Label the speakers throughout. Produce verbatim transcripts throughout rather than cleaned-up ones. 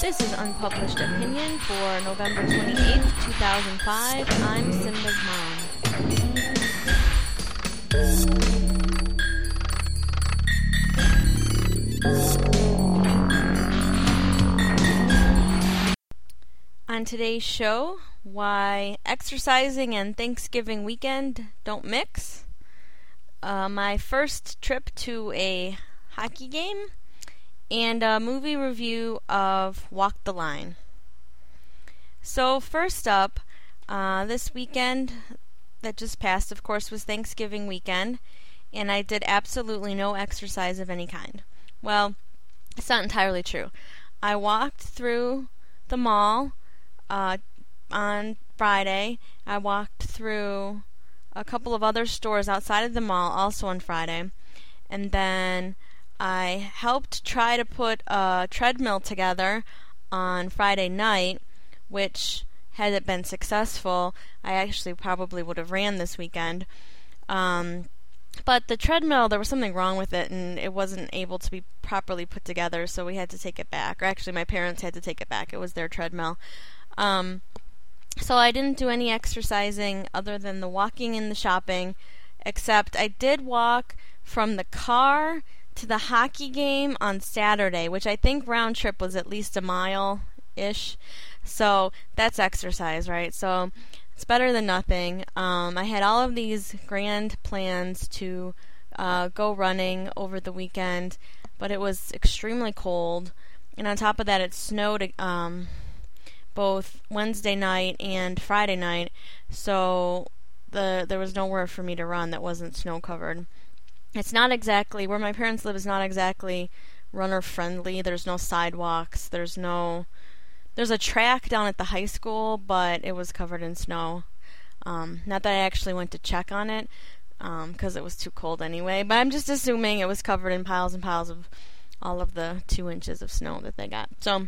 Speaker 1: This is Unpublished Opinion for November twenty-eighth, two thousand five. I'm Simba's mom. On today's show, why exercising and Thanksgiving weekend don't mix, uh, my first trip to a hockey game, and a movie review of Walk the Line. So first up, uh, this weekend that just passed, of course, was Thanksgiving weekend, and I did absolutely no exercise of any kind. Well, it's not entirely true. I walked through the mall uh, on Friday. I walked through a couple of other stores outside of the mall also on Friday, and then I helped try to put a treadmill together on Friday night, which, had it been successful, I actually probably would have ran this weekend. Um, but the treadmill, there was something wrong with it, and it wasn't able to be properly put together, so we had to take it back. Or actually, my parents had to take it back. It was their treadmill. Um, so I didn't do any exercising other than the walking and the shopping, except I did walk from the car to the hockey game on Saturday, which I think round trip was at least a mile-ish. So that's exercise, right? So it's better than nothing. Um, I had all of these grand plans to uh, go running over the weekend, but it was extremely cold. And on top of that, it snowed um, both Wednesday night and Friday night. So the there was nowhere for me to run that wasn't snow-covered. It's not exactly, where my parents live is not exactly runner friendly. There's no sidewalks. There's no, there's a track down at the high school, but it was covered in snow. Um, not that I actually went to check on it, because um, it was too cold anyway, but I'm just assuming it was covered in piles and piles of all of the two inches of snow that they got. So,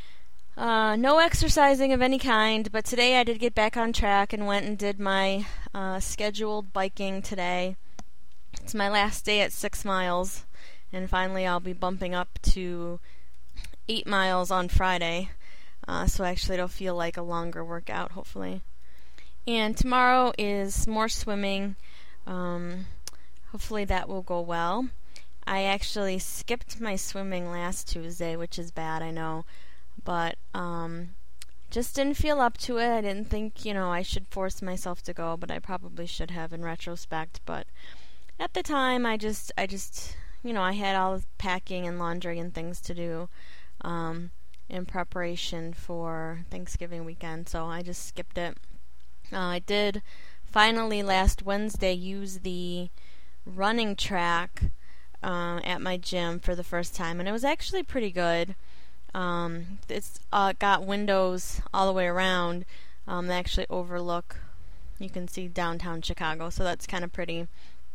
Speaker 1: uh, no exercising of any kind, but today I did get back on track and went and did my uh, scheduled biking today. It's my last day at six miles, and finally I'll be bumping up to eight miles on Friday, uh, so actually it'll feel like a longer workout, hopefully. And tomorrow is more swimming. Um, hopefully that will go well. I actually skipped my swimming last Tuesday, which is bad, I know, but um, just didn't feel up to it. I didn't think, you know, I should force myself to go, but I probably should have in retrospect, but at the time, I just, I just, you know, I had all the packing and laundry and things to do um, in preparation for Thanksgiving weekend, so I just skipped it. Uh, I did finally last Wednesday use the running track uh, at my gym for the first time, and it was actually pretty good. Um, it's uh, got windows all the way around um, that actually overlook, you can see downtown Chicago, so that's kind of pretty.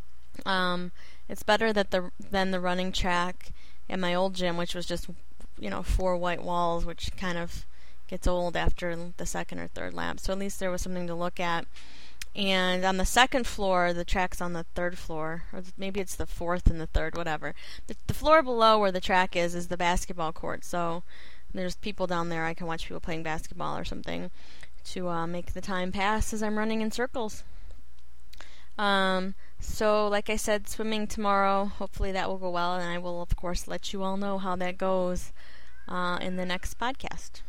Speaker 1: Um, it's better that the than the running track at my old gym, which was just, you know, four white walls, which kind of gets old after the second or third lap. So at least there was something to look at. And on the second floor, the track's on the third floor, or maybe it's the fourth and the third, whatever. The, the floor below where the track is is the basketball court. So there's people down there. I can watch people playing basketball or something to uh, make the time pass as I'm running in circles. Um, so, like I said, swimming tomorrow. Hopefully that will go well, and I will, of course, let you all know how that goes uh, in the next podcast.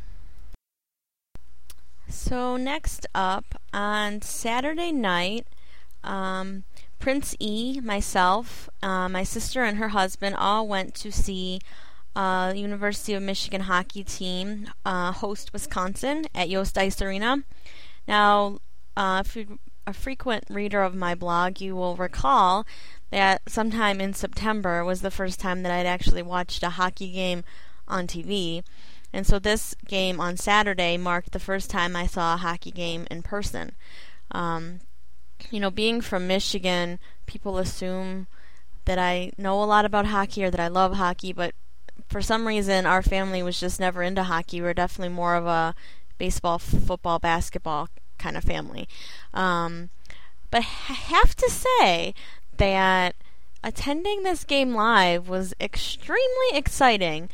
Speaker 1: So, next up, on Saturday night, um, Prince E, myself, uh, my sister, and her husband all went to see uh, the University of Michigan hockey team uh, host Wisconsin at Yost Ice Arena. Now, uh, if you a frequent reader of my blog, you will recall that sometime in September was the first time that I'd actually watched a hockey game on T V. And so this game on Saturday marked the first time I saw a hockey game in person. Um, you know, being from Michigan, people assume that I know a lot about hockey or that I love hockey, but for some reason our family was just never into hockey. We're definitely more of a baseball, football, basketball kind of family. Um, but I have to say that attending this game live was extremely exciting.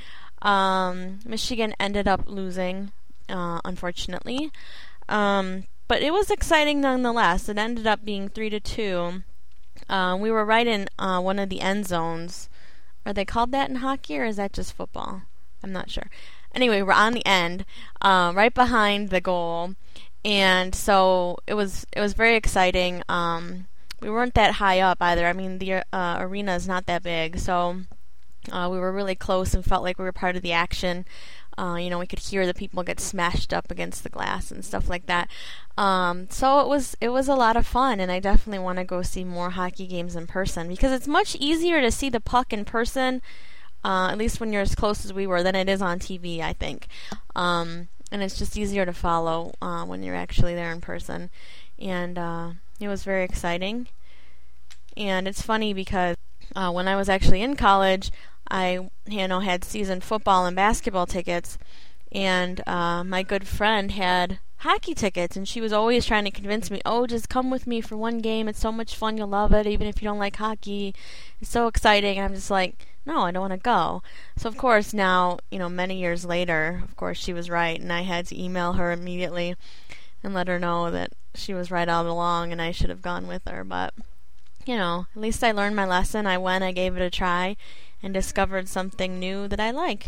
Speaker 1: Um, Michigan ended up losing, uh, unfortunately. Um, but it was exciting nonetheless. It ended up being three to two. Uh, we were right in uh, one of the end zones. Are they called that in hockey, or is that just football? I'm not sure. Anyway, we're on the end, uh, right behind the goal, and so it was it was very exciting. Um, we weren't that high up either. I mean, the uh, arena is not that big, so uh, we were really close and felt like we were part of the action. Uh, you know, we could hear the people get smashed up against the glass and stuff like that. Um, so it was it was a lot of fun, and I definitely want to go see more hockey games in person because it's much easier to see the puck in person, uh, at least when you're as close as we were, than it is on T V, I think. Um, and it's just easier to follow uh, when you're actually there in person. And uh, it was very exciting. And it's funny because uh, when I was actually in college, I, you know, had season football and basketball tickets, and uh, my good friend had hockey tickets, and she was always trying to convince me, oh, just come with me for one game. It's so much fun. You'll love it, even if you don't like hockey. It's so exciting. And I'm just like, no, I don't want to go. So, of course, now, you know, many years later, of course, she was right, and I had to email her immediately and let her know that she was right all along and I should have gone with her. But, you know, at least I learned my lesson. I went, I gave it a try, and discovered something new that I like.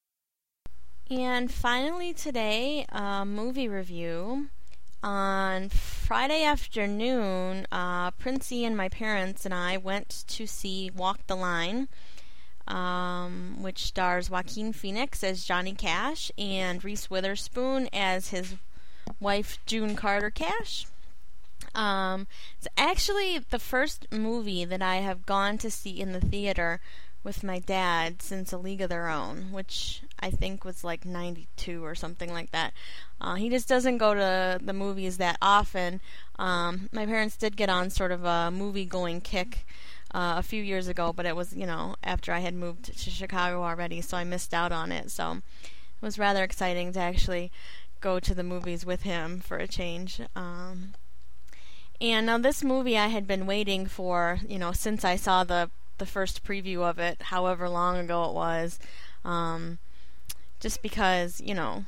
Speaker 1: And finally today, a movie review. On Friday afternoon, uh, Princey and my parents and I went to see Walk the Line, um, which stars Joaquin Phoenix as Johnny Cash and Reese Witherspoon as his wife June Carter Cash. Um, it's actually the first movie that I have gone to see in the theater with my dad since A League of Their Own, which I think was like ninety-two or something like that. Uh, he just doesn't go to the movies that often. Um, my parents did get on sort of a movie-going kick uh, a few years ago, but it was, you know, after I had moved to Chicago already, so I missed out on it. So it was rather exciting to actually go to the movies with him for a change. Um, and now this movie I had been waiting for, you know, since I saw the the first preview of it, however long ago it was, um, just because, you know,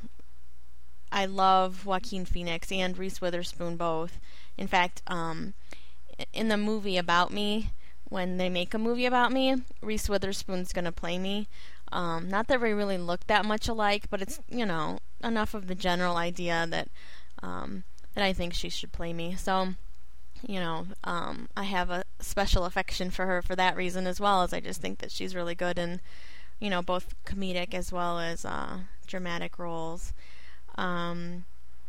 Speaker 1: I love Joaquin Phoenix and Reese Witherspoon both. In fact, um, in the movie About Me, when they make a movie about me, Reese Witherspoon's gonna play me. Um, not that we really look that much alike, but it's, you know, enough of the general idea that um, that I think she should play me. So, you know, um, I have a special affection for her for that reason, as well as I just think that she's really good in, you know, both comedic as well as uh, dramatic roles. Um,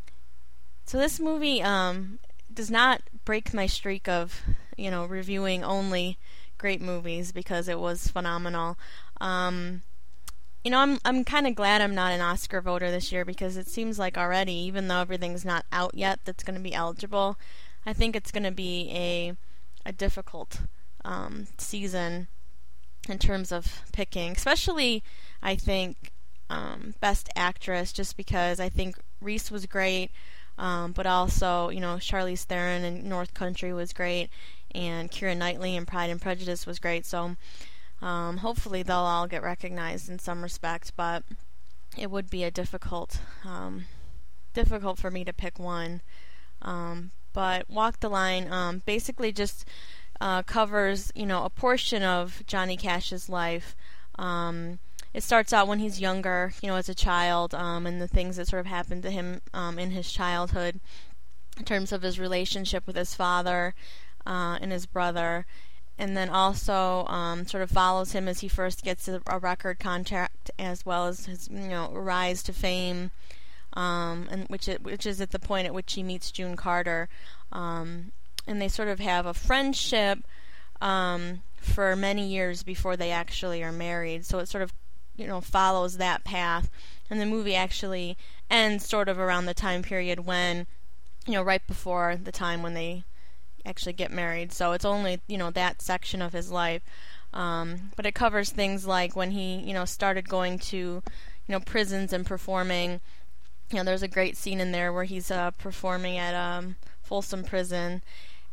Speaker 1: so this movie um, does not break my streak of, you know, reviewing only great movies, because it was phenomenal. Um, you know, I'm I'm kind of glad I'm not an Oscar voter this year, because it seems like already, even though everything's not out yet that's going to be eligible, I think it's going to be a a difficult um, season in terms of picking, especially, I think, um, Best Actress, just because I think Reese was great, um, but also, you know, Charlize Theron in North Country was great, and Keira Knightley in Pride and Prejudice was great, so um, hopefully they'll all get recognized in some respect, but it would be a difficult, um, difficult for me to pick one. Um, But Walk the Line um, basically just uh, covers, you know, a portion of Johnny Cash's life. Um, it starts out when he's younger, you know, as a child, um, and the things that sort of happened to him um, in his childhood, in terms of his relationship with his father uh, and his brother, and then also um, sort of follows him as he first gets a, a record contract, as well as his, you know, rise to fame. Um, and which it, which is at the point at which he meets June Carter, um, and they sort of have a friendship um, for many years before they actually are married. So it sort of, you know, follows that path, and the movie actually ends sort of around the time period when, you know, right before the time when they actually get married. So it's only, you know, that section of his life, um, but it covers things like when he, you know, started going to, you know, prisons and performing. You know, there's a great scene in there where he's uh, performing at um, Folsom Prison,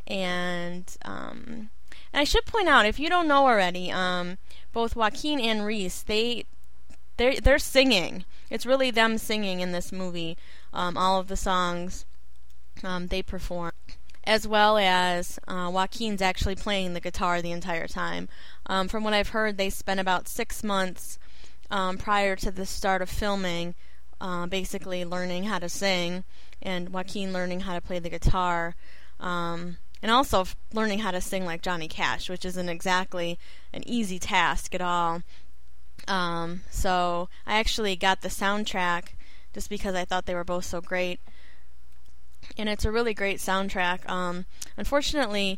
Speaker 1: and um, and I should point out, if you don't know already, um, both Joaquin and Reese, they they're they're singing. It's really them singing in this movie. Um, all of the songs um, they perform, as well as uh, Joaquin's actually playing the guitar the entire time. Um, from what I've heard, they spent about six months um, prior to the start of filming, uh, basically learning how to sing, and Joaquin learning how to play the guitar, um, and also f- learning how to sing like Johnny Cash, which isn't exactly an easy task at all. Um, so I actually got the soundtrack just because I thought they were both so great. And it's a really great soundtrack. Um, unfortunately,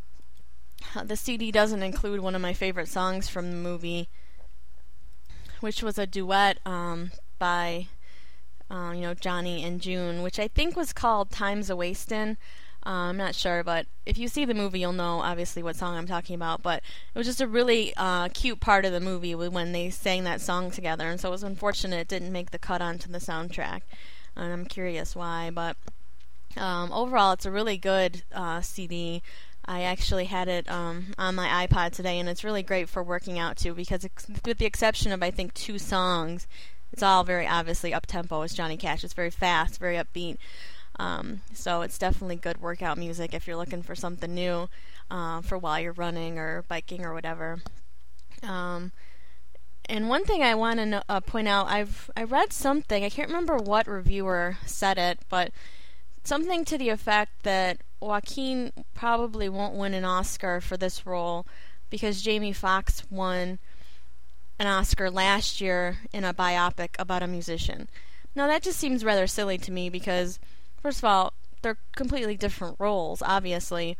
Speaker 1: the C D doesn't include one of my favorite songs from the movie, which was a duet um, by, uh, you know, Johnny and June, which I think was called Time's a Wastin'. Uh, I'm not sure, but if you see the movie, you'll know obviously what song I'm talking about. But it was just a really uh, cute part of the movie when they sang that song together, and so it was unfortunate it didn't make the cut onto the soundtrack. And I'm curious why, but um, overall, it's a really good uh, C D. I actually had it um, on my iPod today, and it's really great for working out too, because ex- with the exception of I think two songs, it's all very obviously up-tempo. It's Johnny Cash. It's very fast, very upbeat. Um, so it's definitely good workout music if you're looking for something new uh, for while you're running or biking or whatever. Um, and one thing I want to no- uh, point out, I've I read something, I can't remember what reviewer said it, but something to the effect that Joaquin probably won't win an Oscar for this role because Jamie Foxx won an Oscar last year in a biopic about a musician. Now that just seems rather silly to me because, first of all, they're completely different roles, obviously.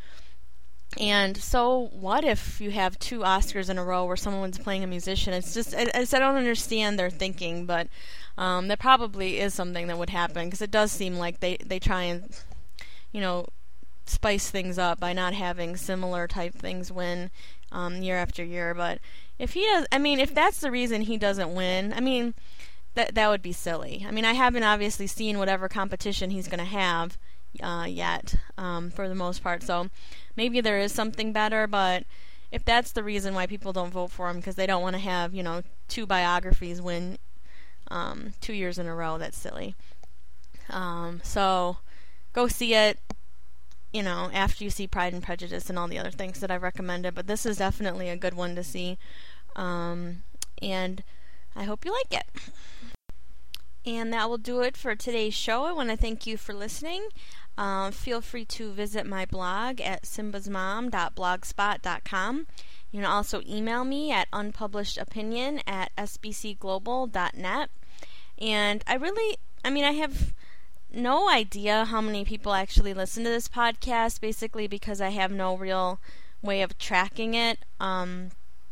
Speaker 1: And so what if you have two Oscars in a row where someone's playing a musician? It's just, I, I just I don't understand their thinking, but um, that probably is something that would happen because it does seem like they, they try and, you know, spice things up by not having similar type things win um, year after year. But if he does, I mean, if that's the reason he doesn't win, I mean, that that would be silly. I mean, I haven't obviously seen whatever competition he's going to have uh, yet, um, for the most part. So maybe there is something better, but if that's the reason why people don't vote for him because they don't want to have, you know, two biographies win um, two years in a row, that's silly. Um, so go see it, you know, after you see Pride and Prejudice and all the other things that I've recommended. But this is definitely a good one to see. Um, and I hope you like it. And that will do it for today's show. I want to thank you for listening. Uh, feel free to visit my blog at simbasmom dot blogspot dot com. You can also email me at unpublishedopinion at s b c global dot net. And I really, I mean, I have no idea how many people actually listen to this podcast, basically because I have no real way of tracking it. Um,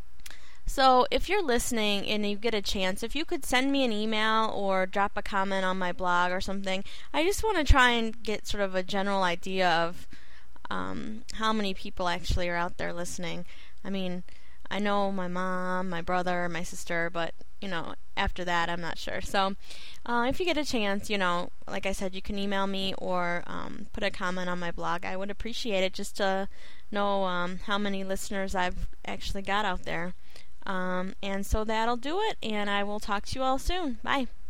Speaker 1: So if you're listening and you get a chance, if you could send me an email or drop a comment on my blog or something, I just want to try and get sort of a general idea of um, how many people actually are out there listening. I mean, I know my mom, my brother, my sister, but, you know, after that, I'm not sure. So uh, if you get a chance, you know, like I said, you can email me or um, put a comment on my blog. I would appreciate it just to know um, how many listeners I've actually got out there. Um, and so that'll do it, and I will talk to you all soon. Bye.